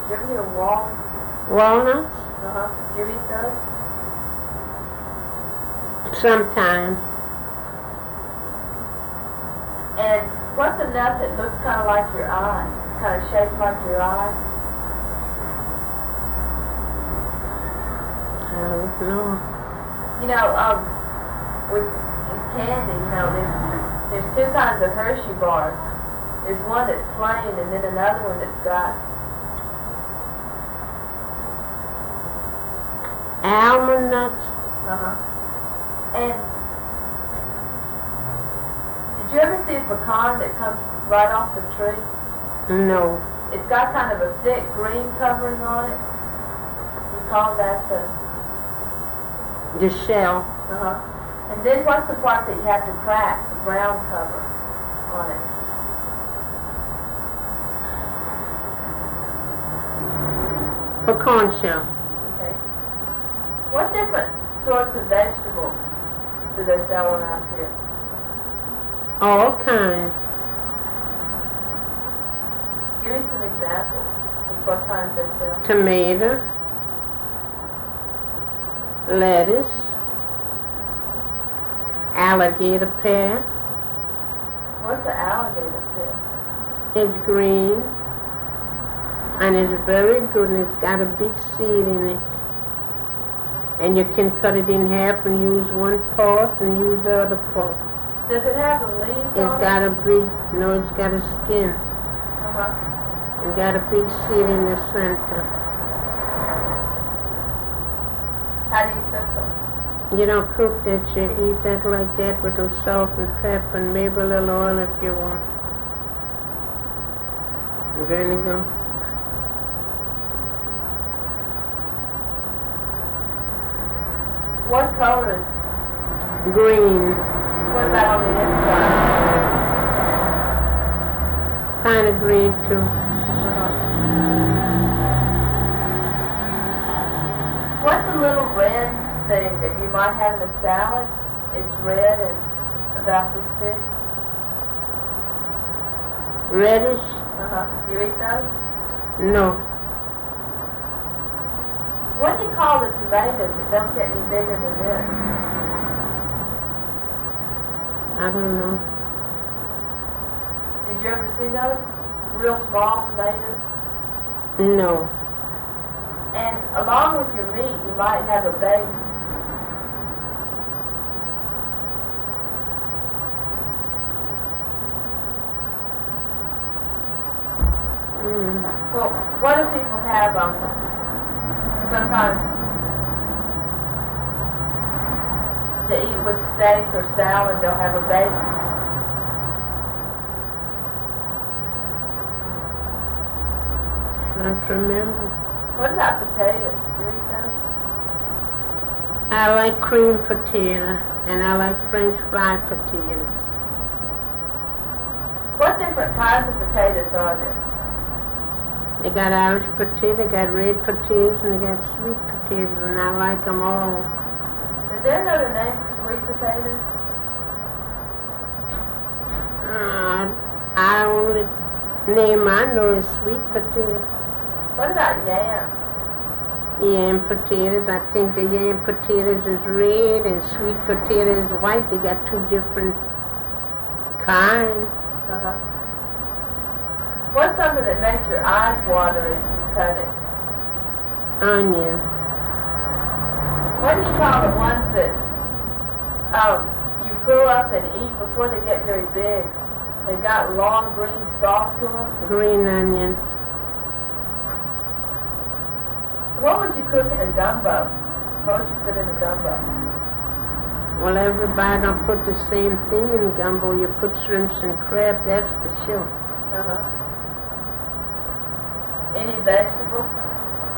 you ever hear of walnuts? Walnuts? Do you eat those? Sometimes. And what's a nut that looks kind of like your eye? Kind of shaped like your eye? I don't know. You know, with candy, you know, there's two kinds of Hershey bars. There's one that's plain and then another one that's got almond nuts. And did you ever see a pecan that comes right off the tree? No. It's got kind of a thick green covering on it. You call that the shell. And then what's the part that you have to crack, the brown cover on it? Pecan shell. Okay. What different sorts of vegetables do they sell around here? All kinds. Give me some examples of what kinds they sell. Tomato, lettuce, alligator pear. What's an alligator pear? It's green and it's very good and it's got a big seed in it. And you can cut it in half and use one part and use the other part. Does it have the leaves on it? It's got a big, no, it's got a skin. And got a big seed in the center. How do you cook them? You don't cook that, you eat that like that with a salt and pepper and maybe a little oil if you want. And vinegar. What color is? Green. What about on the inside? Kind of green too. What's a little red thing that you might have in a salad? It's red and about this big. Reddish? You eat those? No. What do you call the tomatoes that don't get any bigger than this? I don't know. Did you ever see those? Real small tomatoes? No. And along with your meat, you might have a bacon. Well, what do people have sometimes to eat with steak or salad? They'll have a bacon. I don't remember. What about potatoes? Do you eat those? I like cream potato and I like French fried potatoes. What different kinds of potatoes are there? They got Irish potato, they got red potatoes, and they got sweet potatoes, and I like them all. Is there another name for sweet potatoes? I only name I know is sweet potato. What about yam? Yam potatoes, I think the yam potatoes is red and sweet potato is white. They got two different kinds. What's something that makes your eyes water as you cut it? Onion. What do you call the ones that you pull up and eat before they get very big? They've got long green stalk to them. Green onion. What would you cook in a gumbo? What would you put in a gumbo? Well, everybody don't put the same thing in gumbo. You put shrimps and crab, that's for sure. Any vegetables?